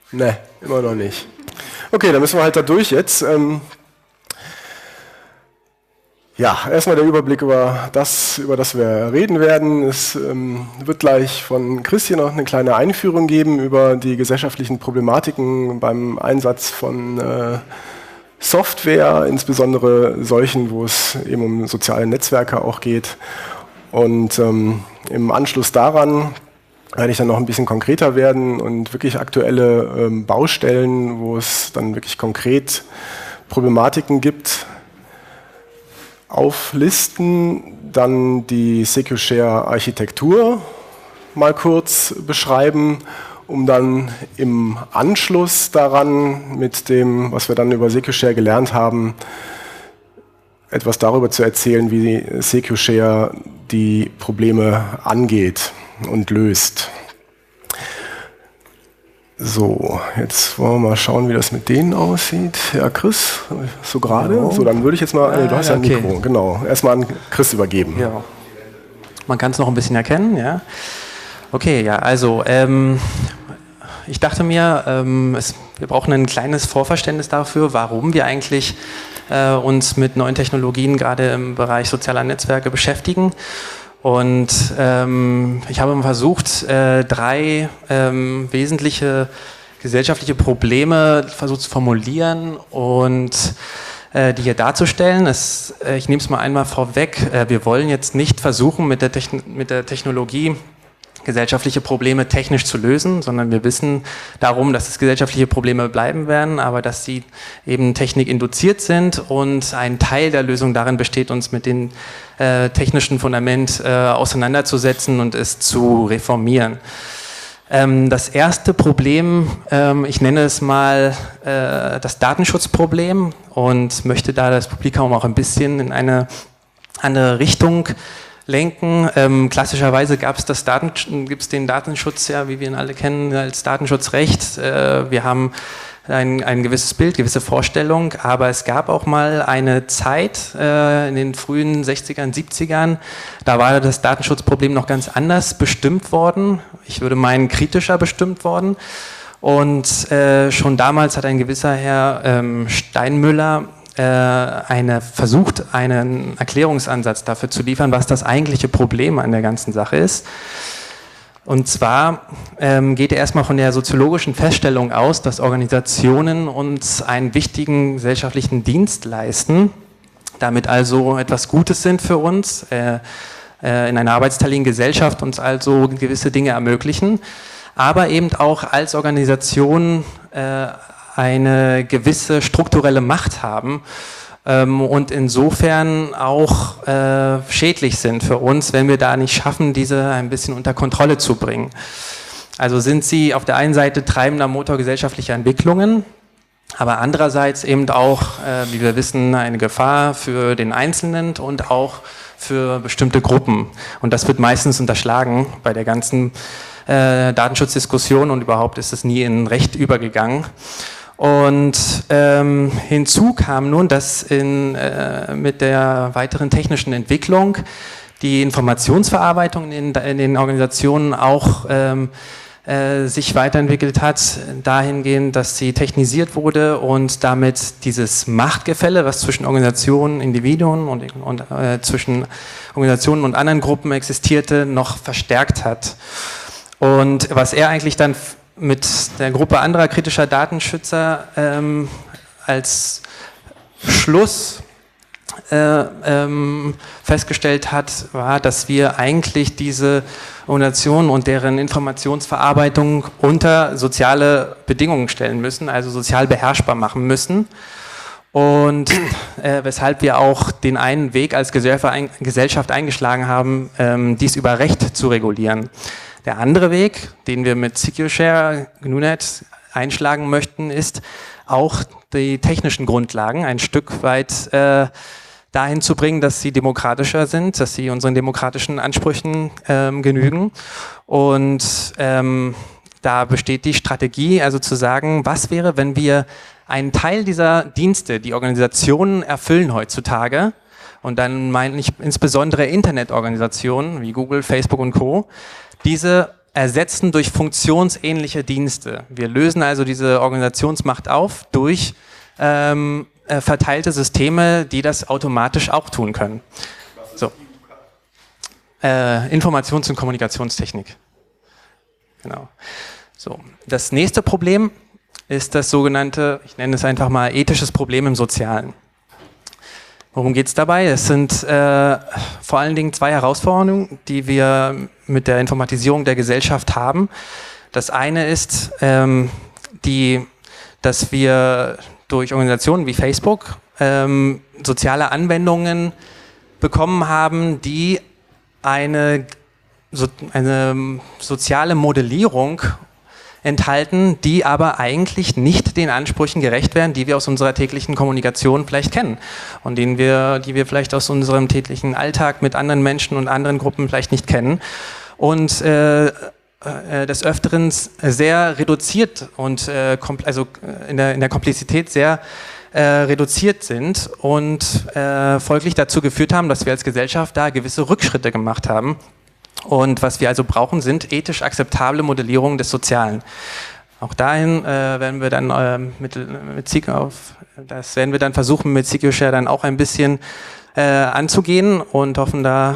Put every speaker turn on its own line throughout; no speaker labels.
Ne, immer noch nicht. Okay, dann müssen wir halt da durch jetzt. Ja, erstmal der Überblick über das wir reden werden. Es wird gleich von Christian noch eine kleine Einführung geben über die gesellschaftlichen Problematiken beim Einsatz von Software, insbesondere solchen, wo es eben um soziale Netzwerke auch geht. Und im Anschluss daran werde ich dann noch ein bisschen konkreter werden und wirklich aktuelle Baustellen, wo es dann wirklich konkret Problematiken gibt, auflisten, dann die SecuShare-Architektur mal kurz beschreiben, um dann im Anschluss daran mit dem, was wir dann über SecuShare gelernt haben, etwas darüber zu erzählen, wie SecuShare die Probleme angeht und löst. So, jetzt wollen wir mal schauen, wie das mit denen aussieht. Ja, Chris, so gerade. Genau. So, dann würde ich jetzt mal, du hast ja ein Mikro, genau. Erstmal an Chris übergeben.
Ja. Man kann es noch ein bisschen erkennen, ja. Okay, ja, also ich dachte mir, wir brauchen ein kleines Vorverständnis dafür, warum wir eigentlich uns mit neuen Technologien gerade im Bereich sozialer Netzwerke beschäftigen. Und ich habe versucht, drei wesentliche gesellschaftliche Probleme versucht zu formulieren und die hier darzustellen. Ich nehme es mal einmal vorweg. Wir wollen jetzt nicht versuchen, mit der Technologie gesellschaftliche Probleme technisch zu lösen, sondern wir wissen darum, dass es gesellschaftliche Probleme bleiben werden, aber dass sie eben technikinduziert sind und ein Teil der Lösung darin besteht, uns mit dem technischen Fundament auseinanderzusetzen und es zu reformieren. Das erste Problem, ich nenne es mal das Datenschutzproblem und möchte da das Publikum auch ein bisschen in eine andere Richtung lenken. Klassischerweise gibt's den Datenschutz, ja, wie wir ihn alle kennen, als Datenschutzrecht. Wir haben ein gewisses Bild, gewisse Vorstellung, aber es gab auch mal eine Zeit in den frühen 60ern, 70ern, da war das Datenschutzproblem noch ganz anders bestimmt worden. Ich würde meinen, kritischer bestimmt worden. Und schon damals hat ein gewisser Herr Steinmüller versucht, einen Erklärungsansatz dafür zu liefern, was das eigentliche Problem an der ganzen Sache ist. Und zwar geht er erstmal von der soziologischen Feststellung aus, dass Organisationen uns einen wichtigen gesellschaftlichen Dienst leisten, damit also etwas Gutes sind für uns, in einer arbeitsteiligen Gesellschaft uns also gewisse Dinge ermöglichen, aber eben auch als Organisation eine gewisse strukturelle Macht haben und insofern auch schädlich sind für uns, wenn wir da nicht schaffen, diese ein bisschen unter Kontrolle zu bringen. Also sind sie auf der einen Seite treibender Motor gesellschaftlicher Entwicklungen, aber andererseits eben auch, wie wir wissen, eine Gefahr für den Einzelnen und auch für bestimmte Gruppen. Und das wird meistens unterschlagen bei der ganzen Datenschutzdiskussion und überhaupt ist es nie in Recht übergegangen. Und hinzu kam nun, dass mit der weiteren technischen Entwicklung die Informationsverarbeitung in den Organisationen auch sich weiterentwickelt hat, dahingehend, dass sie technisiert wurde und damit dieses Machtgefälle, was zwischen Organisationen, Individuen und zwischen Organisationen und anderen Gruppen existierte, noch verstärkt hat. Und was er eigentlich dann mit der Gruppe anderer kritischer Datenschützer als Schluss festgestellt hat, war, dass wir eigentlich diese Organisationen und deren Informationsverarbeitung unter soziale Bedingungen stellen müssen, also sozial beherrschbar machen müssen. Und weshalb wir auch den einen Weg als Gesellschaft eingeschlagen haben, dies über Recht zu regulieren. Der andere Weg, den wir mit SecuShare GNU-Net einschlagen möchten, ist auch die technischen Grundlagen ein Stück weit dahin zu bringen, dass sie demokratischer sind, dass sie unseren demokratischen Ansprüchen genügen. Und da besteht die Strategie, also zu sagen, was wäre, wenn wir einen Teil dieser Dienste, die Organisationen erfüllen heutzutage, und dann meine ich insbesondere Internetorganisationen wie Google, Facebook und Co., diese ersetzen durch funktionsähnliche Dienste. Wir lösen also diese Organisationsmacht auf durch verteilte Systeme, die das automatisch auch tun können. So. Informations- und Kommunikationstechnik. Genau. So. Das nächste Problem ist das sogenannte, ich nenne es einfach mal ethisches Problem im Sozialen. Worum geht es dabei? Es sind vor allen Dingen zwei Herausforderungen, die wir mit der Informatisierung der Gesellschaft haben. Das eine ist, dass wir durch Organisationen wie Facebook soziale Anwendungen bekommen haben, die eine soziale Modellierung enthalten, die aber eigentlich nicht den Ansprüchen gerecht werden, die wir aus unserer täglichen Kommunikation vielleicht kennen und die wir vielleicht aus unserem täglichen Alltag mit anderen Menschen und anderen Gruppen vielleicht nicht kennen und des Öfteren sehr reduziert und in der Komplexität sehr reduziert sind und folglich dazu geführt haben, dass wir als Gesellschaft da gewisse Rückschritte gemacht haben. Und was wir also brauchen, sind ethisch akzeptable Modellierungen des Sozialen. Auch dahin werden wir dann das werden wir dann versuchen, mit CQ-Share dann auch ein bisschen anzugehen und hoffen da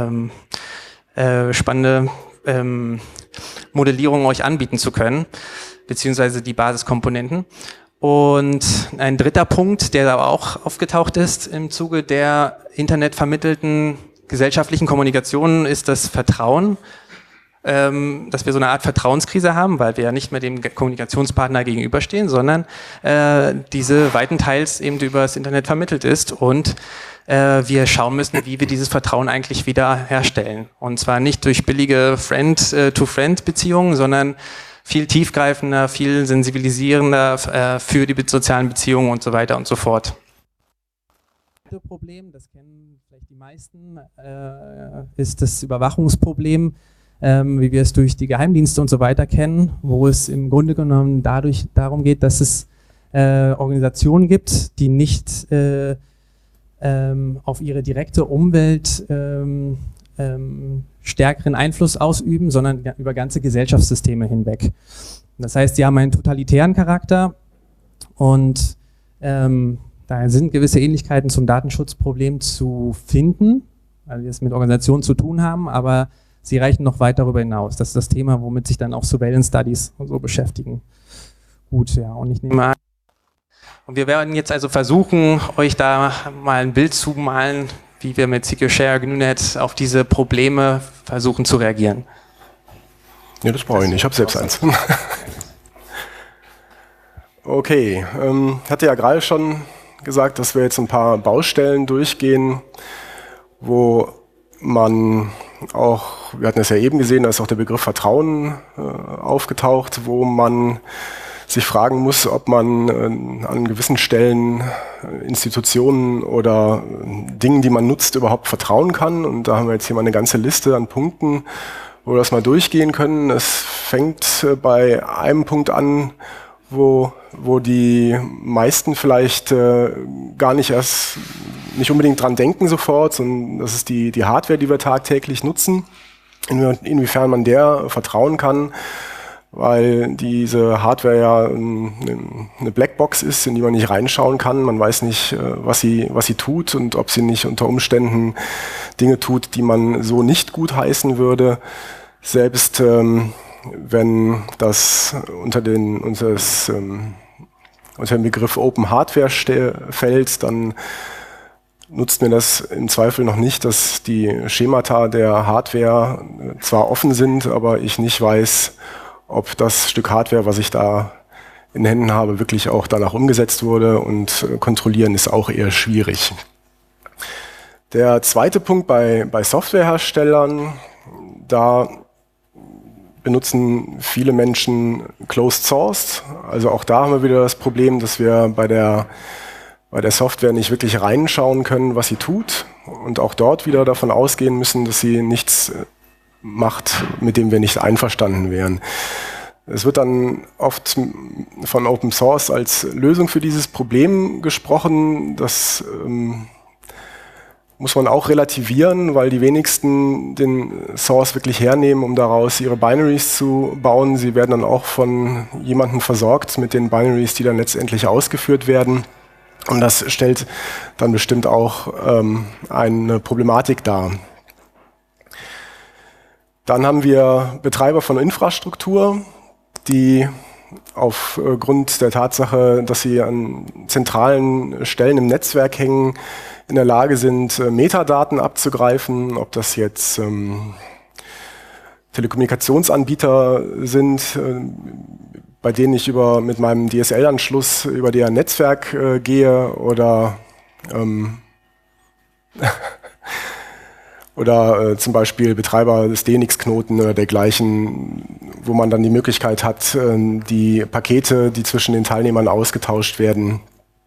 spannende Modellierungen euch anbieten zu können, beziehungsweise die Basiskomponenten. Und ein dritter Punkt, der aber auch aufgetaucht ist im Zuge der internetvermittelten gesellschaftlichen Kommunikation, ist das Vertrauen, dass wir so eine Art Vertrauenskrise haben, weil wir ja nicht mehr dem Kommunikationspartner gegenüberstehen, sondern diese weitenteils eben über das Internet vermittelt ist und wir schauen müssen, wie wir dieses Vertrauen eigentlich wieder herstellen. Und zwar nicht durch billige Friend-to-Friend-Beziehungen, sondern viel tiefgreifender, viel sensibilisierender für die sozialen Beziehungen und so weiter und so fort. Das Problem, das kennen vielleicht die meisten, ist das Überwachungsproblem, wie wir es durch die Geheimdienste und so weiter kennen, wo es im Grunde genommen darum geht, dass es Organisationen gibt, die nicht auf ihre direkte Umwelt stärkeren Einfluss ausüben, sondern über ganze Gesellschaftssysteme hinweg. Das heißt, sie haben einen totalitären Charakter und da sind gewisse Ähnlichkeiten zum Datenschutzproblem zu finden, weil wir es mit Organisationen zu tun haben, aber sie reichen noch weit darüber hinaus. Das ist das Thema, womit sich dann auch Surveillance Studies und so beschäftigen. Gut, ja, und ich nehme an. Und wir werden jetzt also versuchen, euch da mal ein Bild zu malen, wie wir mit CQ-Share, GNU-Net auf diese Probleme versuchen zu reagieren.
Ja, das brauche ich nicht, ich habe selbst eins. Okay, hatte ja gerade schon gesagt, dass wir jetzt ein paar Baustellen durchgehen, wo man auch, wir hatten es ja eben gesehen, da ist auch der Begriff Vertrauen aufgetaucht, wo man sich fragen muss, ob man an gewissen Stellen Institutionen oder Dingen, die man nutzt, überhaupt vertrauen kann. Und da haben wir jetzt hier mal eine ganze Liste an Punkten, wo wir das mal durchgehen können. Es fängt bei einem Punkt an, wo die meisten vielleicht gar nicht unbedingt dran denken sofort, sondern das ist die Hardware, die wir tagtäglich nutzen, inwiefern man der vertrauen kann, weil diese Hardware ja eine Blackbox ist, in die man nicht reinschauen kann. Man weiß nicht, was sie tut und ob sie nicht unter Umständen Dinge tut, die man so nicht gutheißen würde. Selbst wenn das unter den Begriff Open Hardware fällt, dann nutzt mir das im Zweifel noch nicht, dass die Schemata der Hardware zwar offen sind, aber ich nicht weiß, ob das Stück Hardware, was ich da in Händen habe, wirklich auch danach umgesetzt wurde, und kontrollieren ist auch eher schwierig. Der zweite Punkt bei Softwareherstellern, da benutzen viele Menschen Closed Source. Also auch da haben wir wieder das Problem, dass wir bei der Software nicht wirklich reinschauen können, was sie tut, und auch dort wieder davon ausgehen müssen, dass sie nichts macht, mit dem wir nicht einverstanden wären. Es wird dann oft von Open Source als Lösung für dieses Problem gesprochen. Das muss man auch relativieren, weil die wenigsten den Source wirklich hernehmen, um daraus ihre Binaries zu bauen. Sie werden dann auch von jemandem versorgt mit den Binaries, die dann letztendlich ausgeführt werden. Und das stellt dann bestimmt auch eine Problematik dar. Dann haben wir Betreiber von Infrastruktur, die aufgrund der Tatsache, dass sie an zentralen Stellen im Netzwerk hängen, in der Lage sind, Metadaten abzugreifen, ob das jetzt Telekommunikationsanbieter sind, bei denen ich mit meinem DSL-Anschluss über deren Netzwerk gehe oder zum Beispiel Betreiber des DNX-Knoten oder dergleichen, wo man dann die Möglichkeit hat, die Pakete, die zwischen den Teilnehmern ausgetauscht werden,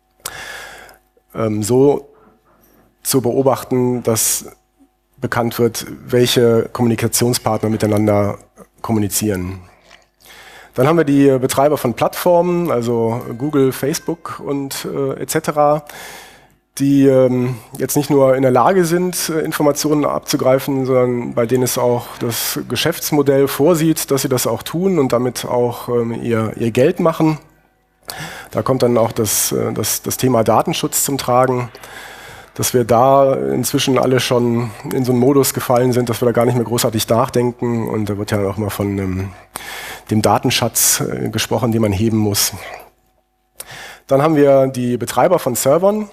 so zu beobachten, dass bekannt wird, welche Kommunikationspartner miteinander kommunizieren. Dann haben wir die Betreiber von Plattformen, also Google, Facebook und etc., die jetzt nicht nur in der Lage sind, Informationen abzugreifen, sondern bei denen es auch das Geschäftsmodell vorsieht, dass sie das auch tun und damit auch ihr Geld machen. Da kommt dann auch das Thema Datenschutz zum Tragen, dass wir da inzwischen alle schon in so einen Modus gefallen sind, dass wir da gar nicht mehr großartig nachdenken. Und da wird ja auch mal von dem Datenschatz gesprochen, den man heben muss. Dann haben wir die Betreiber von Servern.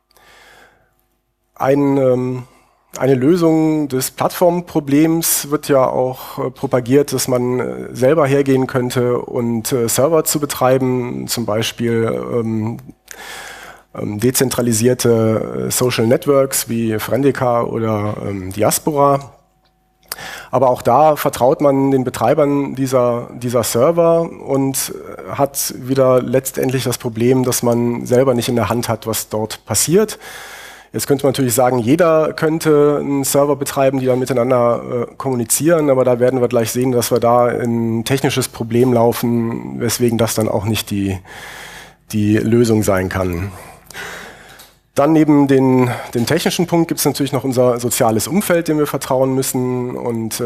Eine Lösung des Plattformproblems wird ja auch propagiert, dass man selber hergehen könnte und Server zu betreiben, zum Beispiel dezentralisierte Social Networks wie Friendica oder Diaspora. Aber auch da vertraut man den Betreibern dieser Server und hat wieder letztendlich das Problem, dass man selber nicht in der Hand hat, was dort passiert. Jetzt könnte man natürlich sagen, jeder könnte einen Server betreiben, die dann miteinander kommunizieren, aber da werden wir gleich sehen, dass wir da in ein technisches Problem laufen, weswegen das dann auch nicht die Lösung sein kann. Dann neben den technischen Punkt gibt es natürlich noch unser soziales Umfeld, dem wir vertrauen müssen. Und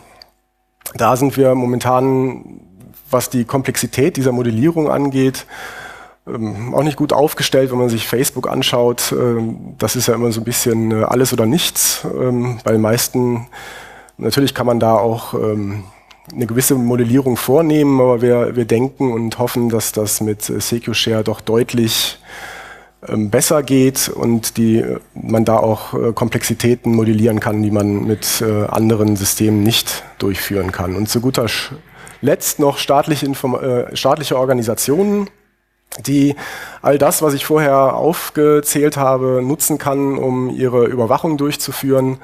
da sind wir momentan, was die Komplexität dieser Modellierung angeht, auch nicht gut aufgestellt, wenn man sich Facebook anschaut. Das ist ja immer so ein bisschen alles oder nichts. Bei den meisten, natürlich kann man da auch eine gewisse Modellierung vornehmen, aber wir denken und hoffen, dass das mit SecuShare doch deutlich besser geht und man da auch Komplexitäten modellieren kann, die man mit anderen Systemen nicht durchführen kann. Und zu guter Letzt noch staatliche Organisationen, die all das, was ich vorher aufgezählt habe, nutzen kann, um ihre Überwachung durchzuführen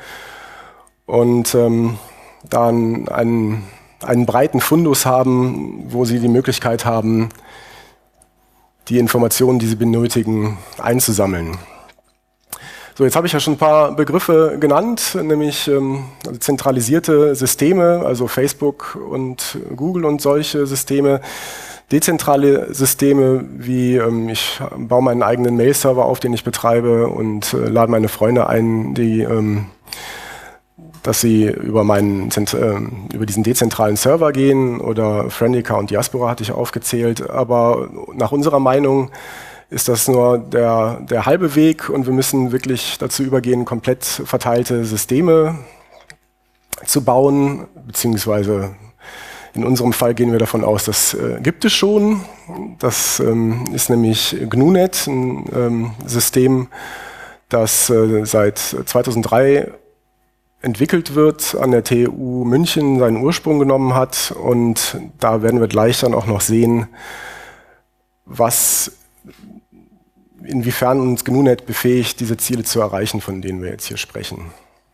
und dann einen breiten Fundus haben, wo sie die Möglichkeit haben, die Informationen, die sie benötigen, einzusammeln. So, jetzt habe ich ja schon ein paar Begriffe genannt, nämlich zentralisierte Systeme, also Facebook und Google und solche Systeme, dezentrale Systeme wie ich baue meinen eigenen Mail-Server auf, den ich betreibe und lade meine Freunde ein, dass sie über diesen dezentralen Server gehen, oder Friendica und Diaspora hatte ich aufgezählt. Aber nach unserer Meinung ist das nur der halbe Weg und wir müssen wirklich dazu übergehen, komplett verteilte Systeme zu bauen, beziehungsweise in unserem Fall gehen wir davon aus, das gibt es schon. Das ist nämlich GNU-Net, ein System, das seit 2003 entwickelt wird, an der TU München seinen Ursprung genommen hat, und da werden wir gleich dann auch noch sehen, inwiefern uns GNU-Net befähigt, diese Ziele zu erreichen, von denen wir jetzt hier sprechen.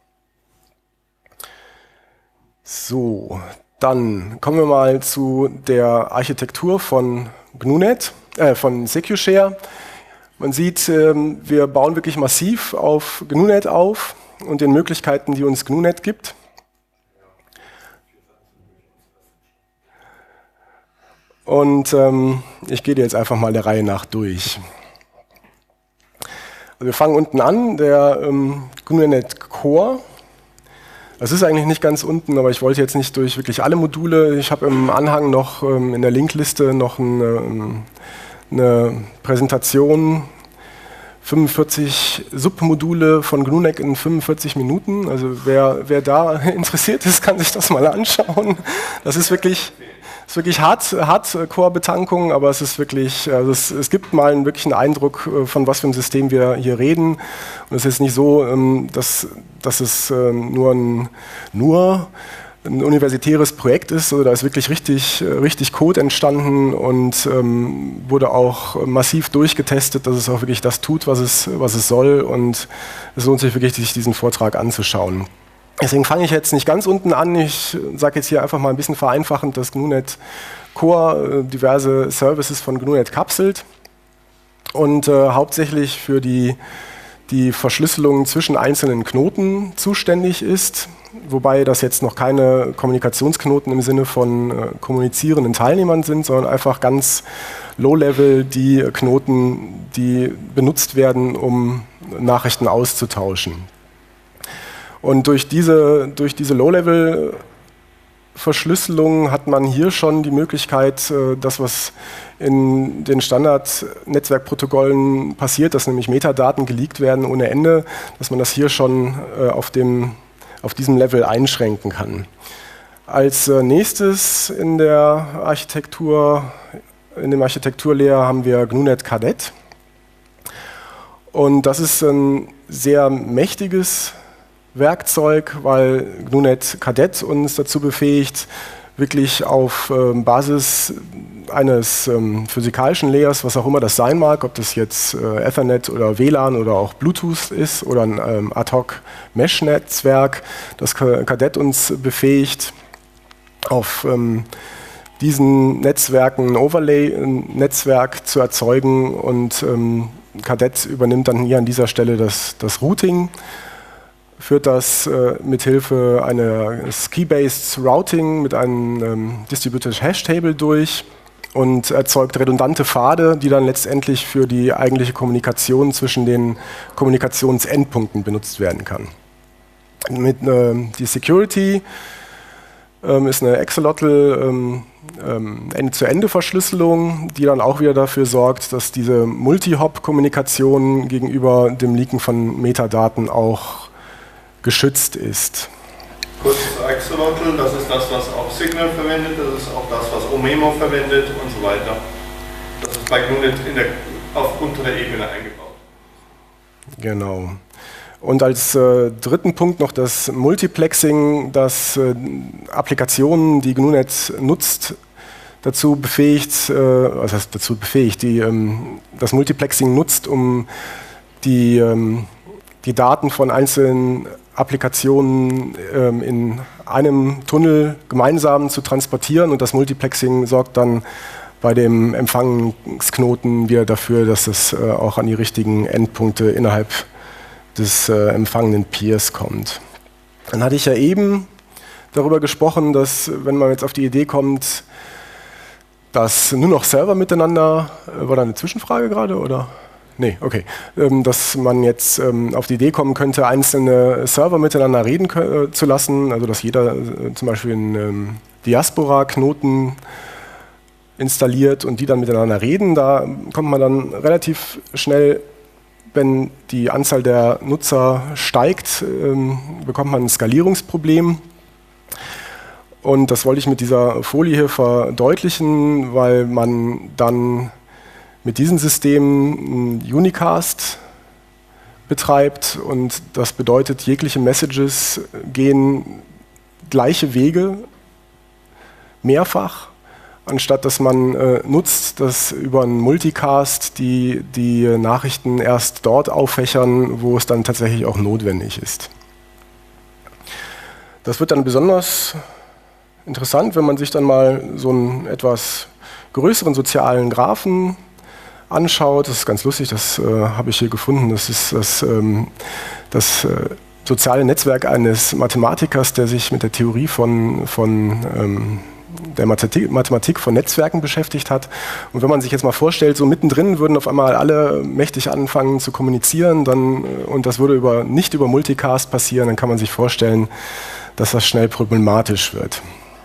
So, dann kommen wir mal zu der Architektur von GNU-Net, von SecuShare. Man sieht, wir bauen wirklich massiv auf GNU-Net auf und den Möglichkeiten, die uns GNU-Net gibt. Und ich gehe jetzt einfach mal der Reihe nach durch. Also wir fangen unten an, der GNU-net Core. Das ist eigentlich nicht ganz unten, aber ich wollte jetzt nicht durch wirklich alle Module. Ich habe im Anhang noch in der Linkliste noch eine Präsentation, 45 Submodule von GNU-net in 45 Minuten. Also wer da interessiert ist, kann sich das mal anschauen. Das ist wirklich Hardcore-Betankung, aber es ist wirklich, also es gibt mal einen wirklichen Eindruck, von was für einem System wir hier reden. Und es ist nicht so, dass es nur ein universitäres Projekt ist, also da ist wirklich richtig Code entstanden und wurde auch massiv durchgetestet, dass es auch wirklich das tut, was es soll, und es lohnt sich wirklich, sich diesen Vortrag anzuschauen. Deswegen fange ich jetzt nicht ganz unten an, ich sage jetzt hier einfach mal ein bisschen vereinfachend, dass GNU-net Core diverse Services von GNU-net kapselt und hauptsächlich für die Verschlüsselung zwischen einzelnen Knoten zuständig ist, wobei das jetzt noch keine Kommunikationsknoten im Sinne von kommunizierenden Teilnehmern sind, sondern einfach ganz low-level die Knoten, die benutzt werden, um Nachrichten auszutauschen. Und durch diese Low-Level-Verschlüsselung hat man hier schon die Möglichkeit, das, was in den Standard-Netzwerkprotokollen passiert, dass nämlich Metadaten geleakt werden ohne Ende, dass man das hier schon auf diesem Level einschränken kann. Als nächstes in dem Architekturlayer haben wir GNU-net Kadett. Und das ist ein sehr mächtiges Werkzeug, weil GNU-net Kadett uns dazu befähigt, wirklich auf Basis eines physikalischen Layers, was auch immer das sein mag, ob das jetzt Ethernet oder WLAN oder auch Bluetooth ist oder ein Ad-Hoc-Mesh-Netzwerk, das Kadett uns befähigt, auf diesen Netzwerken ein Overlay-Netzwerk zu erzeugen, und Kadett übernimmt dann hier an dieser Stelle das Routing, führt das mit Hilfe eines Key-Based Routing mit einem Distributed Hash Table durch und erzeugt redundante Pfade, die dann letztendlich für die eigentliche Kommunikation zwischen den Kommunikationsendpunkten benutzt werden kann. Die Security ist eine Axolotl Ende-zu-Ende-Verschlüsselung, die dann auch wieder dafür sorgt, dass diese Multi-Hop-Kommunikation gegenüber dem Leaken von Metadaten auch geschützt ist.
Kurz zu Axolotl, das ist das, was auch Signal verwendet, das ist auch das, was Omemo verwendet und so weiter. Das ist bei GNU-net auf unterer Ebene eingebaut.
Genau. Und als dritten Punkt noch das Multiplexing, das Applikationen, die GNU-net nutzt, das Multiplexing nutzt, um die Daten von einzelnen Applikationen in einem Tunnel gemeinsam zu transportieren, und das Multiplexing sorgt dann bei dem Empfangsknoten wieder dafür, dass es auch an die richtigen Endpunkte innerhalb des empfangenen Peers kommt. Dann hatte ich ja eben darüber gesprochen, dass, wenn man jetzt auf die Idee kommt, dass nur noch Server miteinander, war da eine Zwischenfrage gerade, oder? Nee, okay. Dass man jetzt auf die Idee kommen könnte, einzelne Server miteinander reden zu lassen, also dass jeder zum Beispiel einen Diaspora-Knoten installiert und die dann miteinander reden. Da kommt man dann relativ schnell, wenn die Anzahl der Nutzer steigt, bekommt man ein Skalierungsproblem. Und das wollte ich mit dieser Folie hier verdeutlichen, weil man dann mit diesen Systemen einen Unicast betreibt, und das bedeutet, jegliche Messages gehen gleiche Wege mehrfach, anstatt dass man nutzt, dass über einen Multicast die Nachrichten erst dort auffächern, wo es dann tatsächlich auch notwendig ist. Das wird dann besonders interessant, wenn man sich dann mal so einen etwas größeren sozialen Graphen anschaut. Das ist ganz lustig, das habe ich hier gefunden. Das ist das soziale Netzwerk eines Mathematikers, der sich mit der Theorie von der Mathematik von Netzwerken beschäftigt hat. Und wenn man sich jetzt mal vorstellt, so mittendrin würden auf einmal alle mächtig anfangen zu kommunizieren, und das würde nicht über Multicast passieren, dann kann man sich vorstellen, dass das schnell problematisch wird.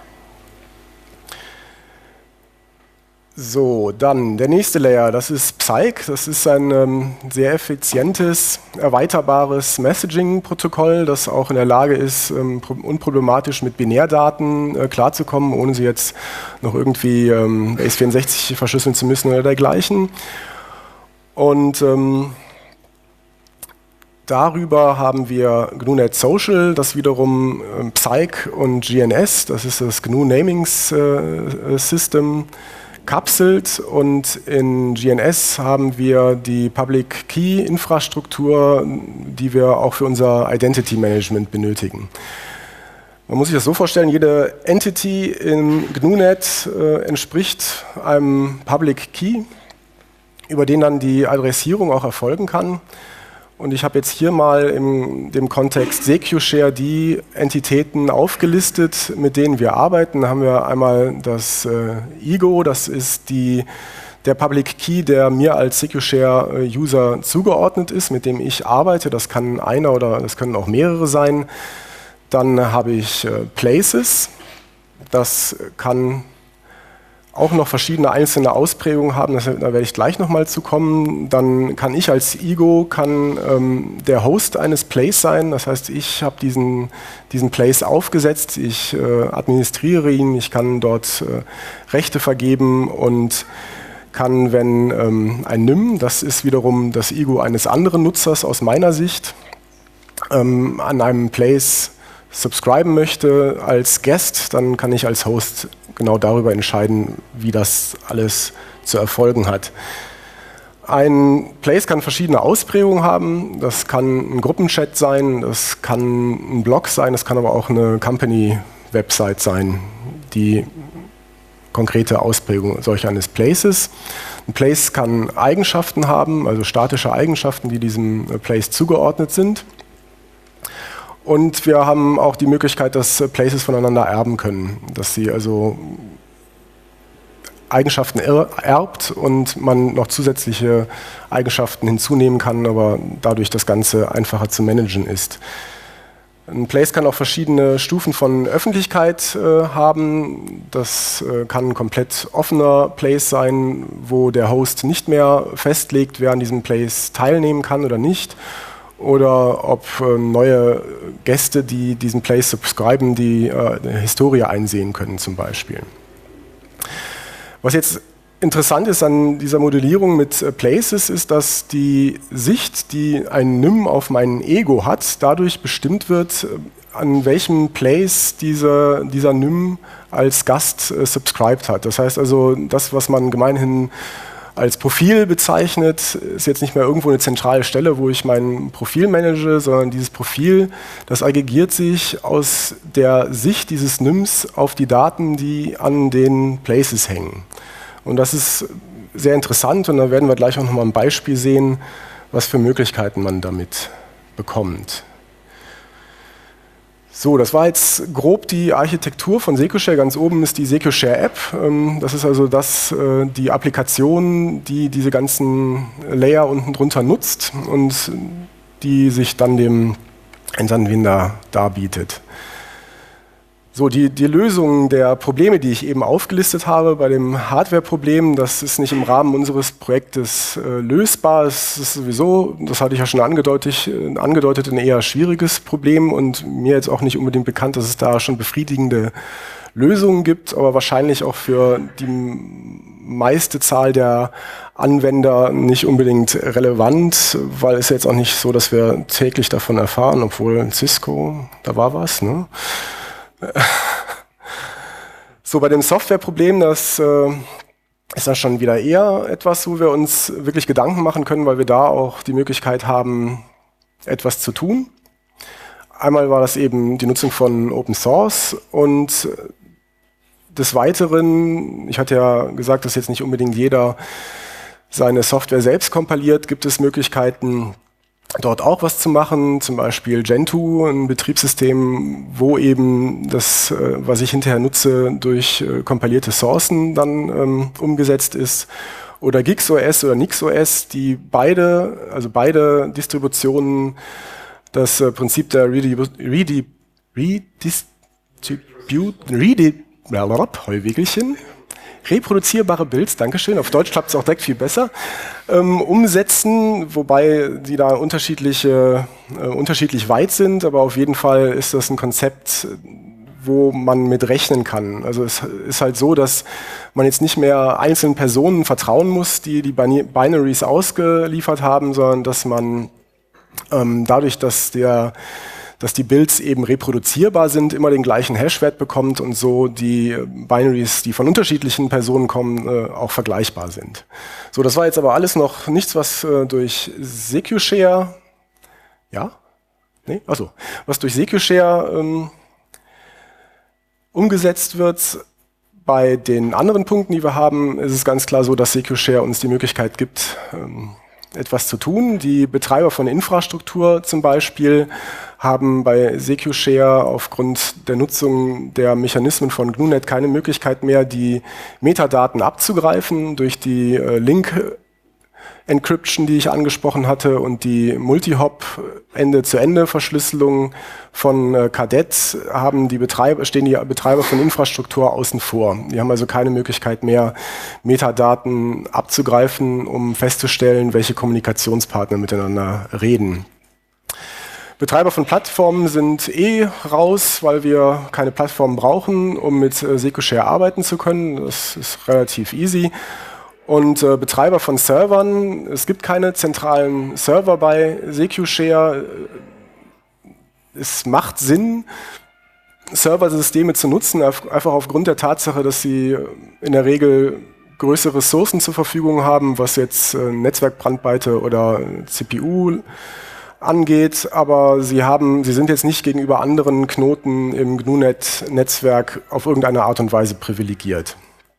So, dann der nächste Layer, das ist Psych. Das ist ein sehr effizientes, erweiterbares Messaging-Protokoll, das auch in der Lage ist, unproblematisch mit Binärdaten klarzukommen, ohne sie jetzt noch irgendwie Base64 verschlüsseln zu müssen oder dergleichen. Und darüber haben wir GNU-Net Social, das wiederum Psych und GNS, das ist das GNU Naming System, kapselt, und in GNS haben wir die Public Key Infrastruktur, die wir auch für unser Identity Management benötigen. Man muss sich das so vorstellen, jede Entity in GNU-Net entspricht einem Public Key, über den dann die Adressierung auch erfolgen kann. Und ich habe jetzt hier mal in dem Kontext SecuShare die Entitäten aufgelistet, mit denen wir arbeiten. Da haben wir einmal das IGO, das ist der Public Key, der mir als SecuShare-User zugeordnet ist, mit dem ich arbeite. Das kann einer oder das können auch mehrere sein. Dann habe ich Places, das kann auch noch verschiedene einzelne Ausprägungen haben, da werde ich gleich nochmal zu kommen. Dann kann ich als IGO der Host eines Place sein, das heißt, ich habe diesen Place aufgesetzt, ich administriere ihn, ich kann dort Rechte vergeben und kann, wenn ein NIM, das ist wiederum das IGO eines anderen Nutzers aus meiner Sicht, an einem Place subscriben möchte als Guest, dann kann ich als Host genau darüber entscheiden, wie das alles zu erfolgen hat. Ein Place kann verschiedene Ausprägungen haben. Das kann ein Gruppenchat sein, das kann ein Blog sein, das kann aber auch eine Company-Website sein, die konkrete Ausprägung solch eines Places. Ein Place kann Eigenschaften haben, also statische Eigenschaften, die diesem Place zugeordnet sind. Und wir haben auch die Möglichkeit, dass Places voneinander erben können, dass sie also Eigenschaften erbt und man noch zusätzliche Eigenschaften hinzunehmen kann, aber dadurch das Ganze einfacher zu managen ist. Ein Place kann auch verschiedene Stufen von Öffentlichkeit haben. Das kann ein komplett offener Place sein, wo der Host nicht mehr festlegt, wer an diesem Place teilnehmen kann oder nicht. Oder ob neue Gäste, die diesen Place subscriben, die Historie einsehen können zum Beispiel. Was jetzt interessant ist an dieser Modellierung mit Places, ist, dass die Sicht, die ein NIM auf mein Ego hat, dadurch bestimmt wird, an welchem Place dieser NIM als Gast subscribed hat. Das heißt also, das, was man gemeinhin als Profil bezeichnet, ist jetzt nicht mehr irgendwo eine zentrale Stelle, wo ich mein Profil manage, sondern dieses Profil, das aggregiert sich aus der Sicht dieses NIMs auf die Daten, die an den Places hängen. Und das ist sehr interessant, und da werden wir gleich auch nochmal ein Beispiel sehen, was für Möglichkeiten man damit bekommt. So, das war jetzt grob die Architektur von SecuShare. Ganz oben ist die SecuShare App. Das ist also die Applikation, die diese ganzen Layer unten drunter nutzt und die sich dann dem Endanwender darbietet. So, die Lösung der Probleme, die ich eben aufgelistet habe, bei dem Hardware-Problem, das ist nicht im Rahmen unseres Projektes lösbar. Es ist sowieso, das hatte ich ja schon angedeutet, ein eher schwieriges Problem, und mir jetzt auch nicht unbedingt bekannt, dass es da schon befriedigende Lösungen gibt, aber wahrscheinlich auch für die meiste Zahl der Anwender nicht unbedingt relevant, weil es jetzt auch nicht so, dass wir täglich davon erfahren, obwohl Cisco, da war was, ne? So, bei dem Softwareproblem, das ist dann schon wieder eher etwas, wo wir uns wirklich Gedanken machen können, weil wir da auch die Möglichkeit haben, etwas zu tun. Einmal war das eben die Nutzung von Open Source, und des Weiteren, ich hatte ja gesagt, dass jetzt nicht unbedingt jeder seine Software selbst kompiliert, gibt es Möglichkeiten, dort auch was zu machen, zum Beispiel Gentoo, ein Betriebssystem, wo eben das, was ich hinterher nutze, durch kompilierte Sourcen dann umgesetzt ist. Oder GigOS oder NixOS, die beide Distributionen das Prinzip der reproduzierbare Builds, Dankeschön, auf Deutsch klappt es auch direkt viel besser, umsetzen, wobei die da unterschiedlich weit sind, aber auf jeden Fall ist das ein Konzept, wo man mit rechnen kann. Also es ist halt so, dass man jetzt nicht mehr einzelnen Personen vertrauen muss, die Binaries ausgeliefert haben, sondern dass man dadurch, dass die Builds eben reproduzierbar sind, immer den gleichen Hashwert bekommt und so die Binaries, die von unterschiedlichen Personen kommen, auch vergleichbar sind. So, das war jetzt aber alles noch nichts, was durch SecuShare, was durch SecuShare umgesetzt wird. Bei den anderen Punkten, die wir haben, ist es ganz klar so, dass SecuShare uns die Möglichkeit gibt, etwas zu tun. Die Betreiber von Infrastruktur zum Beispiel haben bei SecuShare aufgrund der Nutzung der Mechanismen von GNU-Net keine Möglichkeit mehr, die Metadaten abzugreifen durch die Link-Encryption, die ich angesprochen hatte, und die Multi-Hop Ende-zu-Ende-Verschlüsselung von Cadet stehen die Betreiber von Infrastruktur außen vor. Die haben also keine Möglichkeit mehr, Metadaten abzugreifen, um festzustellen, welche Kommunikationspartner miteinander reden. Betreiber von Plattformen sind raus, weil wir keine Plattformen brauchen, um mit SecuShare arbeiten zu können. Das ist relativ easy. Und Betreiber von Servern, es gibt keine zentralen Server bei SecuShare. Es macht Sinn, Serversysteme zu nutzen, einfach aufgrund der Tatsache, dass sie in der Regel größere Ressourcen zur Verfügung haben, was jetzt Netzwerkbrandweite oder CPU angeht, aber sie sind jetzt nicht gegenüber anderen Knoten im GNU-Net-Netzwerk auf irgendeine Art und Weise privilegiert.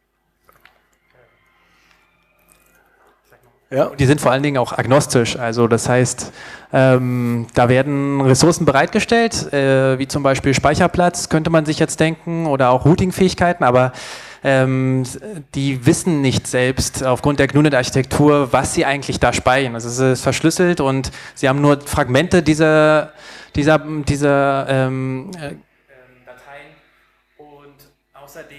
Ja. Die sind vor allen Dingen auch agnostisch, also das heißt, da werden Ressourcen bereitgestellt, wie zum Beispiel Speicherplatz, könnte man sich jetzt denken, oder auch Routing-Fähigkeiten, aber die wissen nicht selbst aufgrund der GNU-Net-Architektur, was sie eigentlich da speichern. Also es ist verschlüsselt und sie haben nur Fragmente dieser Dateien und außerdem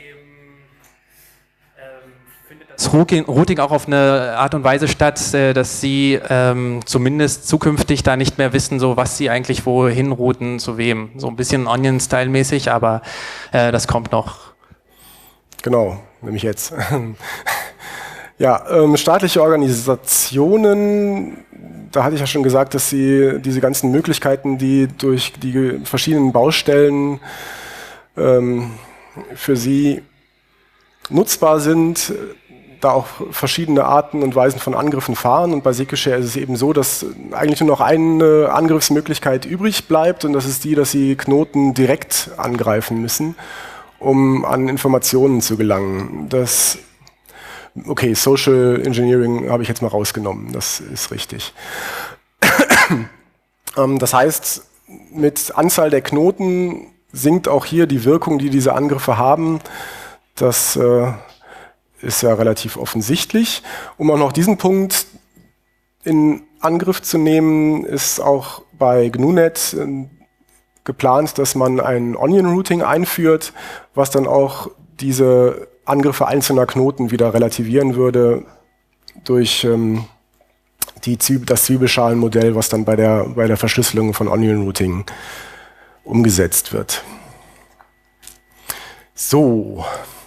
findet das Routing auch auf eine Art und Weise statt, dass sie zumindest zukünftig da nicht mehr wissen, so was sie eigentlich wohin routen, zu wem. So ein bisschen Onion-Style-mäßig, aber das kommt noch.
Genau, nämlich jetzt. Ja, staatliche Organisationen, da hatte ich ja schon gesagt, dass sie diese ganzen Möglichkeiten, die durch die verschiedenen Baustellen für sie nutzbar sind, da auch verschiedene Arten und Weisen von Angriffen fahren. Und bei SecuShare ist es eben so, dass eigentlich nur noch eine Angriffsmöglichkeit übrig bleibt, und das ist die, dass sie Knoten direkt angreifen müssen, um an Informationen zu gelangen. Okay, Social Engineering habe ich jetzt mal rausgenommen, das ist richtig. Das heißt, mit Anzahl der Knoten sinkt auch hier die Wirkung, die diese Angriffe haben. Das ist ja relativ offensichtlich. Um auch noch diesen Punkt in Angriff zu nehmen, ist auch bei GNU-Net geplant, dass man ein Onion-Routing einführt, was dann auch diese Angriffe einzelner Knoten wieder relativieren würde durch das Zwiebelschalenmodell, was dann bei der Verschlüsselung von Onion-Routing umgesetzt wird. So.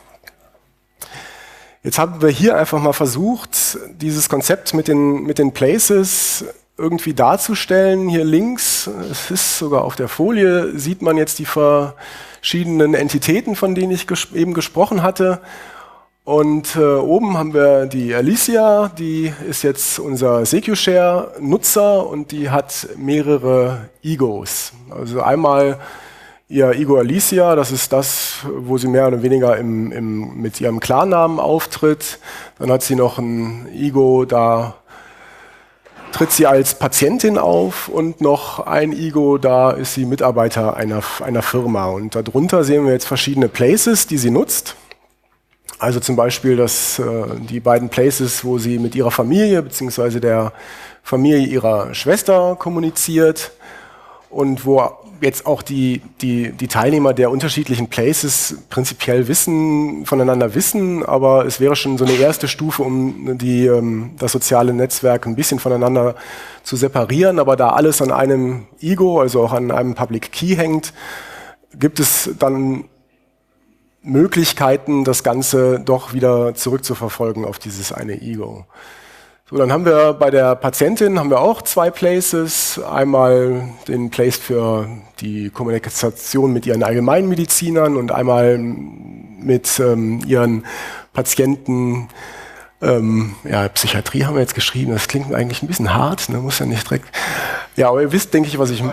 Jetzt haben wir hier einfach mal versucht, dieses Konzept mit den Places irgendwie darzustellen. Hier links, es ist sogar auf der Folie, sieht man jetzt die verschiedenen Entitäten, von denen ich eben gesprochen hatte. Und oben haben wir die Alicia, die ist jetzt unser SecuShare-Nutzer und die hat mehrere Egos. Also einmal ihr Ego Alicia, das ist das, wo sie mehr oder weniger mit ihrem Klarnamen auftritt. Dann hat sie noch ein Ego da tritt sie als Patientin auf und noch ein Igo, da ist sie Mitarbeiter einer Firma. Und darunter sehen wir jetzt verschiedene Places, die sie nutzt. Also zum Beispiel die beiden Places, wo sie mit ihrer Familie bzw. der Familie ihrer Schwester kommuniziert und wo jetzt auch die Teilnehmer der unterschiedlichen Places prinzipiell voneinander wissen, aber es wäre schon so eine erste Stufe, um das soziale Netzwerk ein bisschen voneinander zu separieren. Aber da alles an einem Igo, also auch an einem Public Key hängt, gibt es dann Möglichkeiten, das Ganze doch wieder zurückzuverfolgen auf dieses eine Igo. So, dann haben wir bei der Patientin auch 2 Places. Einmal den Place für die Kommunikation mit ihren Allgemeinmedizinern und einmal mit ihren Patienten. Psychiatrie haben wir jetzt geschrieben. Das klingt eigentlich ein bisschen hart, ne? Muss ja nicht direkt. Ja, aber ihr wisst, denke ich, was ich.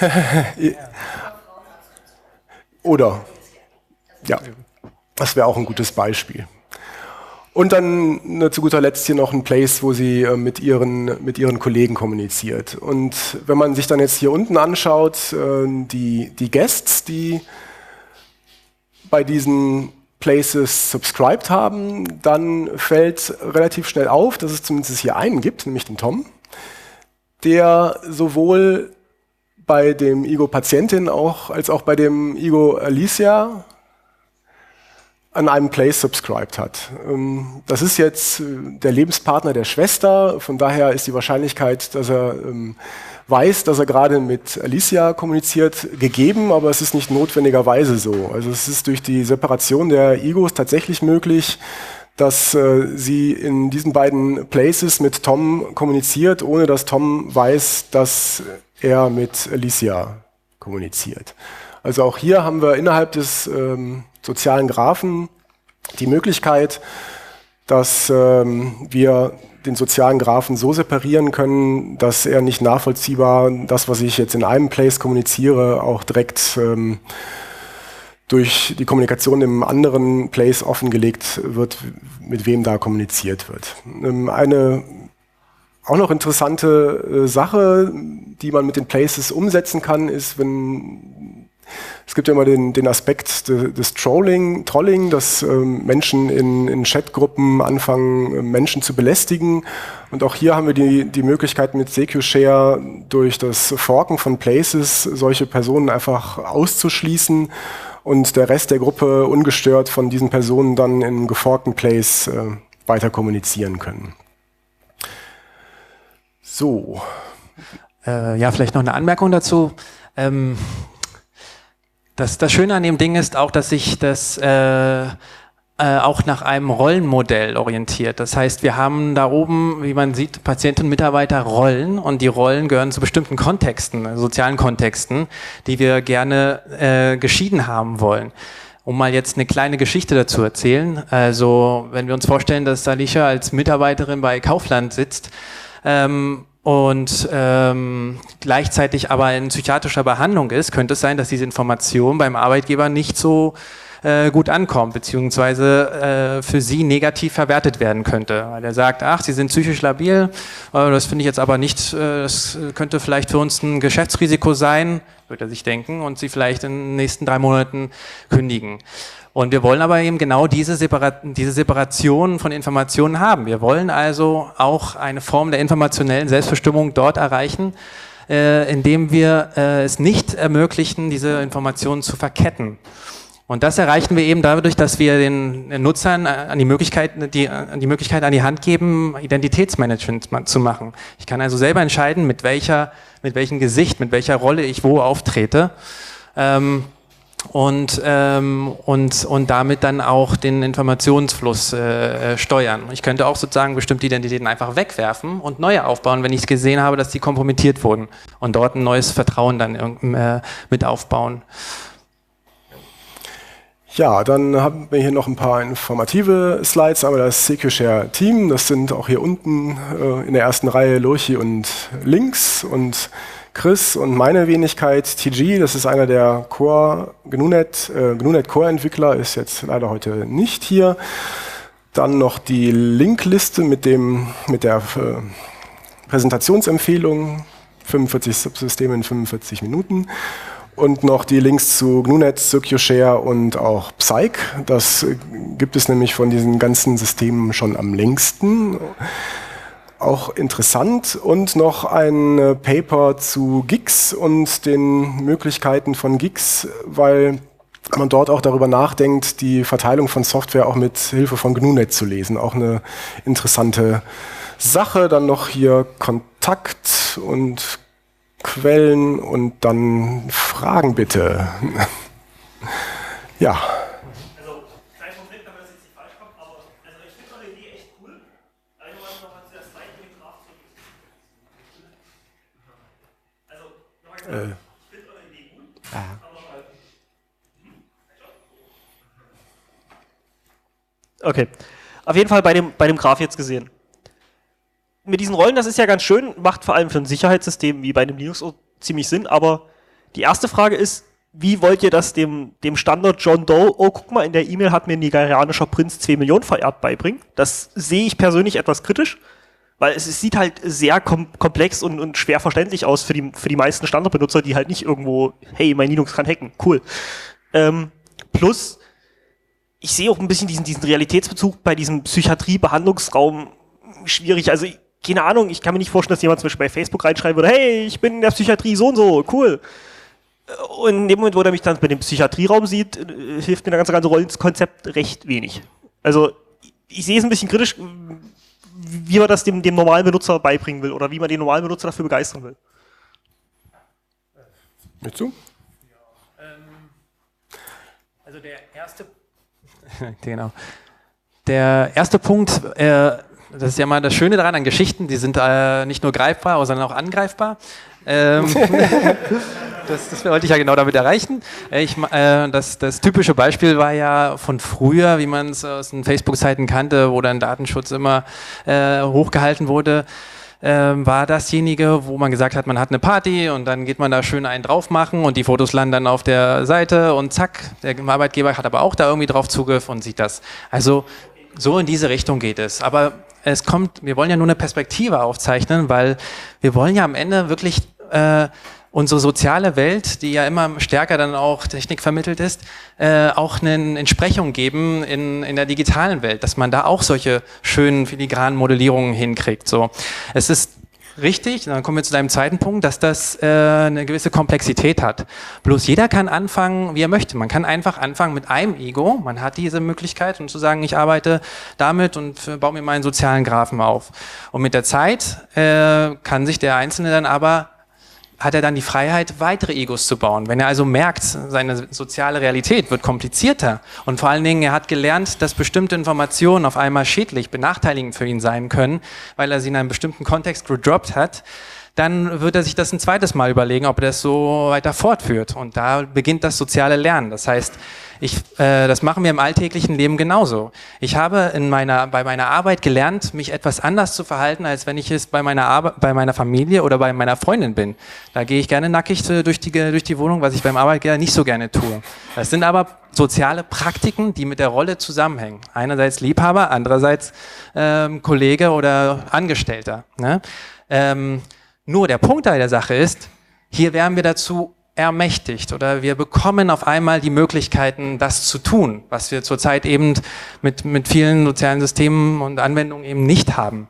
Oder. Ja, das wäre auch ein gutes Beispiel. Und dann zu guter Letzt hier noch ein Place, wo sie mit ihren Kollegen kommuniziert. Und wenn man sich dann jetzt hier unten anschaut, die Guests, die bei diesen Places subscribed haben, dann fällt relativ schnell auf, dass es zumindest hier einen gibt, nämlich den Tom, der sowohl bei dem Igo Patientin als auch bei dem Igo Alicia an einem Place subscribed hat. Das ist jetzt der Lebenspartner der Schwester, von daher ist die Wahrscheinlichkeit, dass er weiß, dass er gerade mit Alicia kommuniziert, gegeben, aber es ist nicht notwendigerweise so. Also es ist durch die Separation der Igos tatsächlich möglich, dass sie in diesen beiden Places mit Tom kommuniziert, ohne dass Tom weiß, dass er mit Alicia kommuniziert. Also auch hier haben wir innerhalb des sozialen Graphen die Möglichkeit, dass wir den sozialen Graphen so separieren können, dass er nicht nachvollziehbar das, was ich jetzt in einem Place kommuniziere, auch direkt durch die Kommunikation im anderen Place offengelegt wird, mit wem da kommuniziert wird. Eine auch noch interessante Sache, die man mit den Places umsetzen kann, ist, es gibt ja immer den Aspekt des Trolling, dass Menschen in Chatgruppen anfangen, Menschen zu belästigen. Und auch hier haben wir die Möglichkeit mit CQ-Share durch das Forken von Places solche Personen einfach auszuschließen und der Rest der Gruppe ungestört von diesen Personen dann in geforkten Place weiter kommunizieren können. So.
Vielleicht noch eine Anmerkung dazu. Das Schöne an dem Ding ist auch, dass sich das auch nach einem Rollenmodell orientiert. Das heißt, wir haben da oben, wie man sieht, Patienten und Mitarbeiter Rollen und die Rollen gehören zu bestimmten Kontexten, sozialen Kontexten, die wir gerne geschieden haben wollen. Um mal jetzt eine kleine Geschichte dazu erzählen. Also, wenn wir uns vorstellen, dass Alicia als Mitarbeiterin bei Kaufland sitzt, und gleichzeitig aber in psychiatrischer Behandlung ist, könnte es sein, dass diese Information beim Arbeitgeber nicht so gut ankommt, beziehungsweise für sie negativ verwertet werden könnte. Weil er sagt, ach, Sie sind psychisch labil, das finde ich jetzt aber nicht, das könnte vielleicht für uns ein Geschäftsrisiko sein, wird er sich denken, und Sie vielleicht in den nächsten 3 Monaten kündigen. Und wir wollen aber eben genau diese Separation von Informationen haben. Wir wollen also auch eine Form der informationellen Selbstbestimmung dort erreichen, indem wir es nicht ermöglichen, diese Informationen zu verketten. Und das erreichen wir eben dadurch, dass wir den Nutzern die Möglichkeit an die Hand geben, Identitätsmanagement zu machen. Ich kann also selber entscheiden, mit welchem Gesicht, mit welcher Rolle ich wo auftrete. Und damit dann auch den Informationsfluss steuern. Ich könnte auch sozusagen bestimmte Identitäten einfach wegwerfen und neue aufbauen, wenn ich gesehen habe, dass die kompromittiert wurden und dort ein neues Vertrauen dann mit aufbauen.
Ja, dann haben wir hier noch ein paar informative Slides, aber das CQ-Share-Team, das sind auch hier unten in der ersten Reihe Lurchi und Links und Chris und meine Wenigkeit TG, das ist einer der GNU-Net Core-Entwickler, ist jetzt leider heute nicht hier. Dann noch die Linkliste mit der Präsentationsempfehlungen, 45 Subsysteme in 45 Minuten. Und noch die Links zu GNU-Net, CircuShare und auch Psych. Das gibt es nämlich von diesen ganzen Systemen schon am längsten. Auch interessant. Und noch ein Paper zu GIGs und den Möglichkeiten von GIGs, weil man dort auch darüber nachdenkt, die Verteilung von Software auch mit Hilfe von GNU-Net zu lesen. Auch eine interessante Sache. Dann noch hier Kontakt und Quellen und dann Fragen bitte. Ja.
Also, kleinen Moment, damit das jetzt nicht falsch kommt, aber also ich finde eure Idee echt cool. Also, was noch mal zu der Slide mit dem Graph zurück. Also, nochmal gesagt, ich finde eure Idee gut, aber okay. Auf jeden Fall bei dem Graph jetzt gesehen. Mit diesen Rollen, das ist ja ganz schön, macht vor allem für ein Sicherheitssystem wie bei einem Linux ziemlich Sinn, aber die erste Frage ist, wie wollt ihr das dem Standard John Doe, oh guck mal, in der E-Mail hat mir ein nigerianischer Prinz 2 Millionen vererbt beibringen? Das sehe ich persönlich etwas kritisch, weil es sieht halt sehr komplex und schwer verständlich aus für die meisten Standardbenutzer, die halt nicht irgendwo, hey, mein Linux kann hacken, cool. Plus, ich sehe auch ein bisschen diesen Realitätsbezug bei diesem Psychiatrie-Behandlungsraum schwierig, also keine Ahnung, ich kann mir nicht vorstellen, dass jemand zum Beispiel bei Facebook reinschreiben würde, hey, ich bin in der Psychiatrie so und so, cool. Und in dem Moment, wo er mich dann bei dem Psychiatrieraum sieht, hilft mir das ganze Rollenkonzept recht wenig. Also, ich sehe es ein bisschen kritisch, wie man das dem normalen Benutzer beibringen will oder wie man den normalen Benutzer dafür begeistern will.
Mit zu?
Also der erste genau. Der erste Punkt, das ist ja mal das Schöne daran an Geschichten, die sind nicht nur greifbar, sondern auch angreifbar. Das wollte ich ja genau damit erreichen. Das typische Beispiel war ja von früher, wie man es aus den Facebook-Seiten kannte, wo dann Datenschutz immer hochgehalten wurde, war dasjenige, wo man gesagt hat, man hat eine Party und dann geht man da schön einen drauf machen und die Fotos landen dann auf der Seite und zack, der Arbeitgeber hat aber auch da irgendwie drauf Zugriff und sieht das. Also so in diese Richtung geht es. Aber wir wollen ja nur eine Perspektive aufzeichnen, weil wir wollen ja am Ende wirklich unsere soziale Welt, die ja immer stärker dann auch Technik vermittelt ist, auch eine Entsprechung geben in der digitalen Welt, dass man da auch solche schönen filigranen Modellierungen hinkriegt. So, es ist richtig, dann kommen wir zu deinem zweiten Punkt, dass das eine gewisse Komplexität hat. Bloß jeder kann anfangen, wie er möchte. Man kann einfach anfangen mit einem Ego. Man hat diese Möglichkeit, um zu sagen, ich arbeite damit und baue mir meinen sozialen Graphen auf. Und mit der Zeit kann sich der Einzelne dann aber hat er dann die Freiheit, weitere Egos zu bauen. Wenn er also merkt, seine soziale Realität wird komplizierter und vor allen Dingen, er hat gelernt, dass bestimmte Informationen auf einmal schädlich, benachteiligend für ihn sein können, weil er sie in einem bestimmten Kontext gedroppt hat, dann wird er sich das ein zweites Mal überlegen, ob er das so weiter fortführt. Und da beginnt das soziale Lernen. Das heißt, das machen wir im alltäglichen Leben genauso. Ich habe bei meiner Arbeit gelernt, mich etwas anders zu verhalten, als wenn ich es bei meiner Familie oder bei meiner Freundin bin. Da gehe ich gerne nackig durch die Wohnung, was ich beim Arbeitgeber nicht so gerne tue. Das sind aber soziale Praktiken, die mit der Rolle zusammenhängen. Einerseits Liebhaber, andererseits Kollege oder Angestellter. Ne? Nur der Punkt der Sache ist, hier werden wir dazu ermächtigt oder wir bekommen auf einmal die Möglichkeiten, das zu tun, was wir zurzeit eben mit vielen sozialen Systemen und Anwendungen eben nicht haben.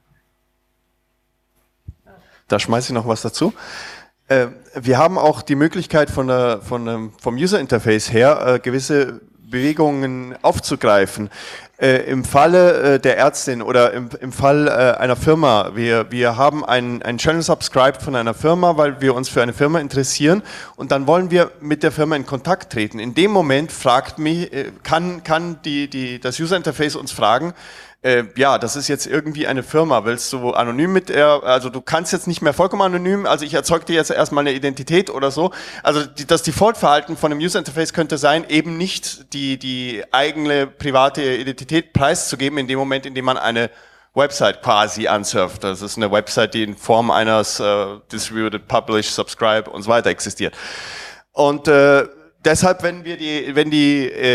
Da schmeiße ich noch was dazu. Wir haben auch die Möglichkeit vom User Interface her gewisse Bewegungen aufzugreifen. Im Falle der Ärztin oder im Fall einer Firma, wir haben einen Channel subscribed von einer Firma, weil wir uns für eine Firma interessieren und dann wollen wir mit der Firma in Kontakt treten. In dem Moment kann das User Interface uns fragen, ja, das ist jetzt irgendwie eine Firma, willst du anonym also du kannst jetzt nicht mehr vollkommen anonym, also ich erzeuge dir jetzt erstmal eine Identität oder so. Also das Default-Verhalten von einem User-Interface könnte sein, eben nicht die eigene private Identität preiszugeben in dem Moment, in dem man eine Website quasi ansurft. Das ist eine Website, die in Form eines Distributed, Publish, Subscribe und so weiter existiert. Und deshalb, wenn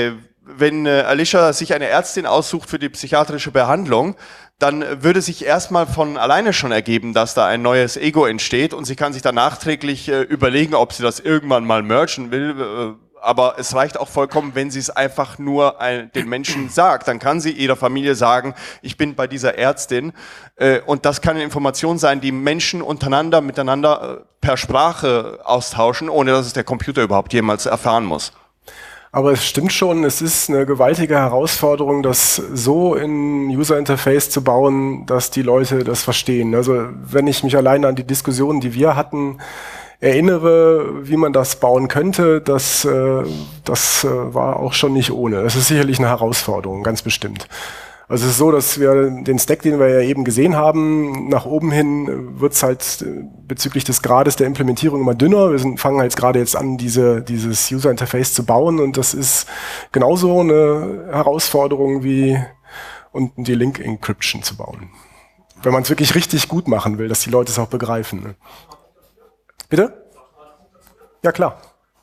wenn Alicia sich eine Ärztin aussucht für die psychiatrische Behandlung, dann würde sich erstmal von alleine schon ergeben, dass da ein neues Ego entsteht und sie kann sich dann nachträglich überlegen, ob sie das irgendwann mal mergen will. Aber es reicht auch vollkommen, wenn sie es einfach nur den Menschen sagt. Dann kann sie ihrer Familie sagen, ich bin bei dieser Ärztin. Und das kann eine Information sein, die Menschen miteinander per Sprache austauschen, ohne dass es der Computer überhaupt jemals erfahren muss.
Aber es stimmt schon, es ist eine gewaltige Herausforderung, das so in User Interface zu bauen, dass die Leute das verstehen. Also wenn ich mich alleine an die Diskussionen, die wir hatten, erinnere, wie man das bauen könnte, das war auch schon nicht ohne. Das ist sicherlich eine Herausforderung, ganz bestimmt. Also es ist so, dass wir den Stack, den wir ja eben gesehen haben, nach oben hin wird es halt bezüglich des Grades der Implementierung immer dünner. Wir fangen halt gerade jetzt an, dieses User Interface zu bauen und das ist genauso eine Herausforderung wie unten die Link Encryption zu bauen. Wenn man es wirklich richtig gut machen will, dass die Leute es auch begreifen. Ne? Bitte? Ja, klar.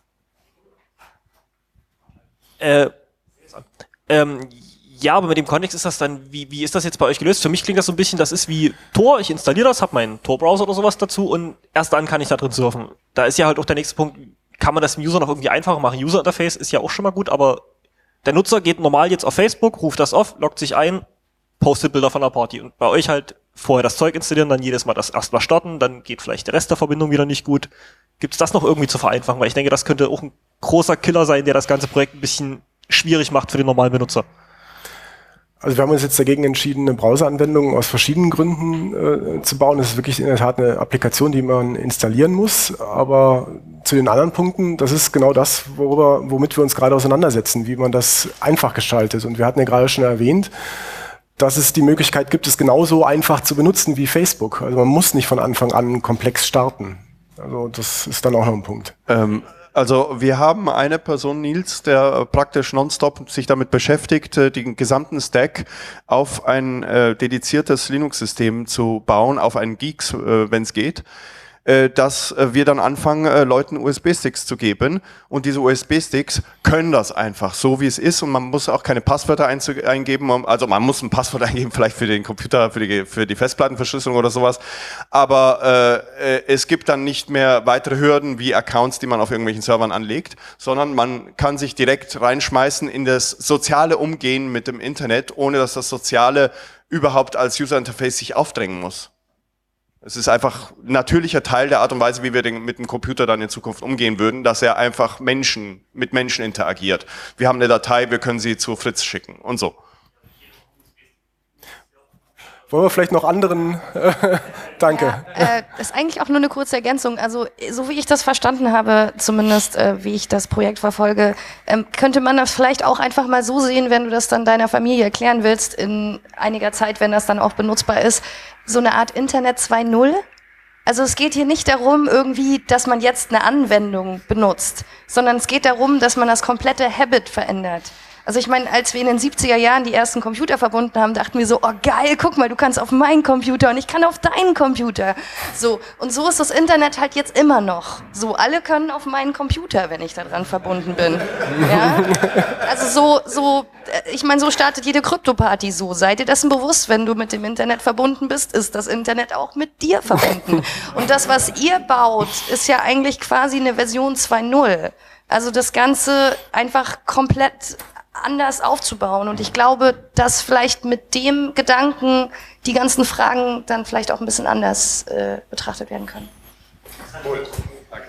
Ja, aber mit dem Kontext ist das dann, wie ist das jetzt bei euch gelöst? Für mich klingt das so ein bisschen, das ist wie Tor, ich installiere das, habe meinen Tor-Browser oder sowas dazu und erst dann kann ich da drin surfen. Da ist ja halt auch der nächste Punkt, kann man das dem User noch irgendwie einfacher machen? User-Interface ist ja auch schon mal gut, aber der Nutzer geht normal jetzt auf Facebook, ruft das auf, loggt sich ein, postet Bilder von der Party und bei euch halt vorher das Zeug installieren, dann jedes Mal das erstmal starten, dann geht vielleicht der Rest der Verbindung wieder nicht gut. Gibt es das noch irgendwie zu vereinfachen? Weil ich denke, das könnte auch ein großer Killer sein, der das ganze Projekt ein bisschen schwierig macht für den normalen Benutzer.
Also wir haben uns jetzt dagegen entschieden, eine Browseranwendung aus verschiedenen Gründen zu bauen. Das ist wirklich in der Tat eine Applikation, die man installieren muss. Aber zu den anderen Punkten, das ist genau das, womit wir uns gerade auseinandersetzen, wie man das einfach gestaltet. Und wir hatten ja gerade schon erwähnt, dass es die Möglichkeit gibt, es genauso einfach zu benutzen wie Facebook. Also man muss nicht von Anfang an komplex starten. Also das ist dann auch noch ein Punkt.
Also wir haben eine Person, Nils, der praktisch nonstop sich damit beschäftigt, den gesamten Stack auf ein dediziertes Linux-System zu bauen, auf einen Geeks, wenn es geht, dass wir dann anfangen, Leuten USB-Sticks zu geben und diese USB-Sticks können das einfach so, wie es ist und man muss auch keine Passwörter eingeben, also man muss ein Passwort eingeben, vielleicht für den Computer, für die Festplattenverschlüsselung oder sowas, aber es gibt dann nicht mehr weitere Hürden wie Accounts, die man auf irgendwelchen Servern anlegt, sondern man kann sich direkt reinschmeißen in das soziale Umgehen mit dem Internet, ohne dass das Soziale überhaupt als User-Interface sich aufdrängen muss. Es ist einfach ein natürlicher Teil der Art und Weise, wie wir mit dem Computer dann in Zukunft umgehen würden, dass er einfach mit Menschen interagiert. Wir haben eine Datei, wir können sie zu Fritz schicken und so.
Wollen wir vielleicht noch anderen? Danke.
Ja, ist eigentlich auch nur eine kurze Ergänzung. Also so wie ich das verstanden habe, zumindest wie ich das Projekt verfolge, könnte man das vielleicht auch einfach mal so sehen, wenn du das dann deiner Familie erklären willst, in einiger Zeit, wenn das dann auch benutzbar ist, so eine Art Internet 2.0. Also es geht hier nicht darum, irgendwie, dass man jetzt eine Anwendung benutzt, sondern es geht darum, dass man das komplette Habit verändert. Also ich meine, als wir in den 70er Jahren die ersten Computer verbunden haben, dachten wir so, oh geil, guck mal, du kannst auf meinen Computer und ich kann auf deinen Computer. So, und so ist das Internet halt jetzt immer noch. So, alle können auf meinen Computer, wenn ich da dran verbunden bin. Ja? Also ich meine, so startet jede Krypto-Party so. Seid ihr dessen bewusst, wenn du mit dem Internet verbunden bist, ist das Internet auch mit dir verbunden. Und das, was ihr baut, ist ja eigentlich quasi eine Version 2.0. Also das Ganze einfach komplett anders aufzubauen. Und ich glaube, dass vielleicht mit dem Gedanken die ganzen Fragen dann vielleicht auch ein bisschen anders betrachtet werden können.
Cool. Danke.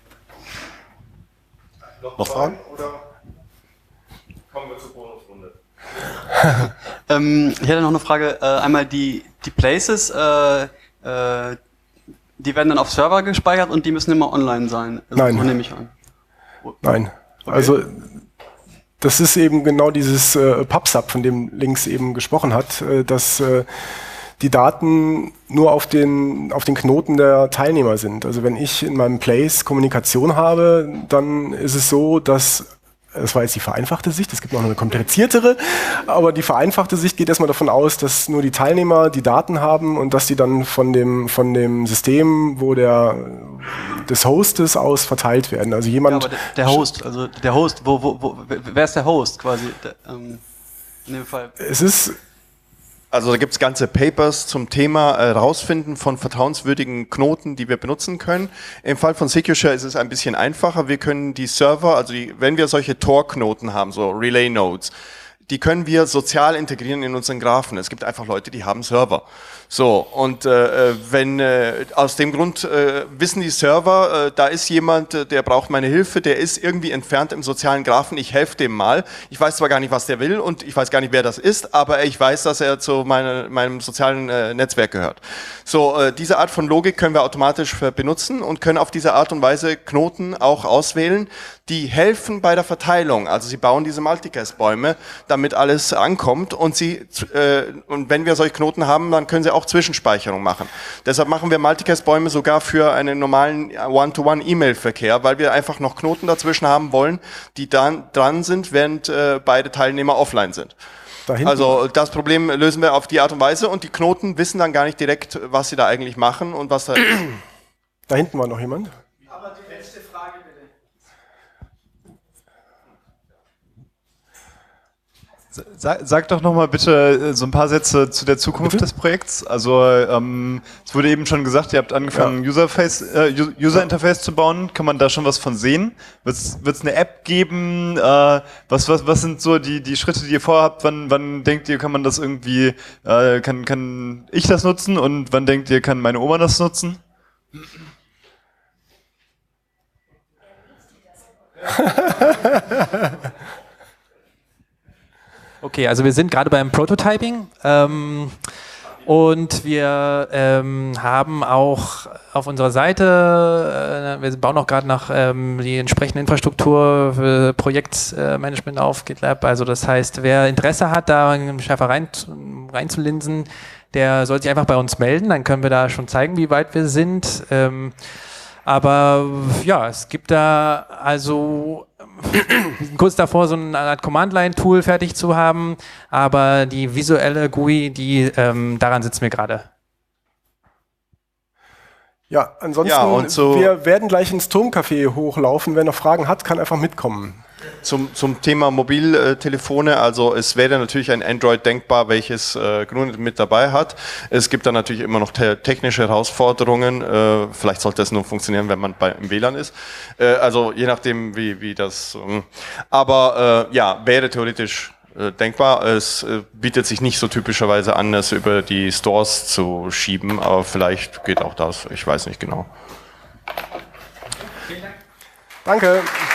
Noch Fragen?
Oder kommen wir zur Bonusrunde?
Ich hätte noch eine Frage. Einmal die Places, die werden dann auf Server gespeichert und die müssen immer online sein. Also
Nein.
Nehme ich an.
Nein.
Okay.
Also das ist eben genau dieses PubSub, von dem Links eben gesprochen hat, dass die Daten nur auf den Knoten der Teilnehmer sind. Also wenn ich in meinem Place Kommunikation habe, dann ist es so, dass das war jetzt die vereinfachte Sicht, es gibt noch eine kompliziertere, aber die vereinfachte Sicht geht erstmal davon aus, dass nur die Teilnehmer die Daten haben und dass die dann von dem System, des Hostes aus verteilt werden. Also jemand.
Ja, aber der Host, wer ist der Host quasi? In dem Fall.
Also da gibt es ganze Papers zum Thema Rausfinden von vertrauenswürdigen Knoten, die wir benutzen können. Im Fall von SecureShare ist es ein bisschen einfacher. Wir können die Server, also wenn wir solche Tor-Knoten haben, so Relay-Nodes, die können wir sozial integrieren in unseren Graphen. Es gibt einfach Leute, die haben Server. So, und aus dem Grund wissen die Server, da ist jemand, der braucht meine Hilfe, der ist irgendwie entfernt im sozialen Graphen, ich helfe dem mal. Ich weiß zwar gar nicht, was der will und ich weiß gar nicht, wer das ist, aber ich weiß, dass er zu meinem sozialen Netzwerk gehört. So, diese Art von Logik können wir automatisch benutzen und können auf diese Art und Weise Knoten auch auswählen, die helfen bei der Verteilung. Also sie bauen diese Multicast-Bäume, damit alles ankommt und und wenn wir solche Knoten haben, dann können sie auch Zwischenspeicherung machen. Deshalb machen wir Multicast-Bäume sogar für einen normalen One-to-One-E-Mail-Verkehr, weil wir einfach noch Knoten dazwischen haben wollen, die dann dran sind, während beide Teilnehmer offline sind. Also das Problem lösen wir auf die Art und Weise und die Knoten wissen dann gar nicht direkt, was sie da eigentlich machen und was da ist.
Da hinten war noch jemand.
Aber die letzte Frage bitte.
Sag doch nochmal bitte so ein paar Sätze zu der Zukunft des Projekts. Also es wurde eben schon gesagt, ihr habt angefangen, User-Interface zu bauen. Kann man da schon was von sehen? Wird es eine App geben? Was sind so die Schritte, die ihr vorhabt? Wann denkt ihr, kann man das irgendwie, kann ich das nutzen? Und wann denkt ihr, kann meine Oma das nutzen?
Okay, also wir sind gerade beim Prototyping und wir haben auch auf unserer Seite, wir bauen auch gerade noch die entsprechende Infrastruktur für Projektmanagement auf GitLab. Also das heißt, wer Interesse hat, da schärfer reinzulinsen, der soll sich einfach bei uns melden, dann können wir da schon zeigen, wie weit wir sind. Aber ja, es gibt da also wir sind kurz davor, so eine Art Command-Line-Tool fertig zu haben, aber die visuelle GUI, daran sitzen wir gerade.
Ja, ansonsten, wir werden gleich ins Turmcafé hochlaufen. Wer noch Fragen hat, kann einfach mitkommen.
Zum Thema Mobiltelefone, also es wäre natürlich ein Android denkbar, welches GNU mit dabei hat. Es gibt dann natürlich immer noch technische Herausforderungen. Vielleicht sollte es nur funktionieren, wenn man im WLAN ist. Also je nachdem, wie das. Aber ja, wäre theoretisch denkbar. Es bietet sich nicht so typischerweise an, es über die Stores zu schieben, aber vielleicht geht auch das. Ich weiß nicht genau.
Danke.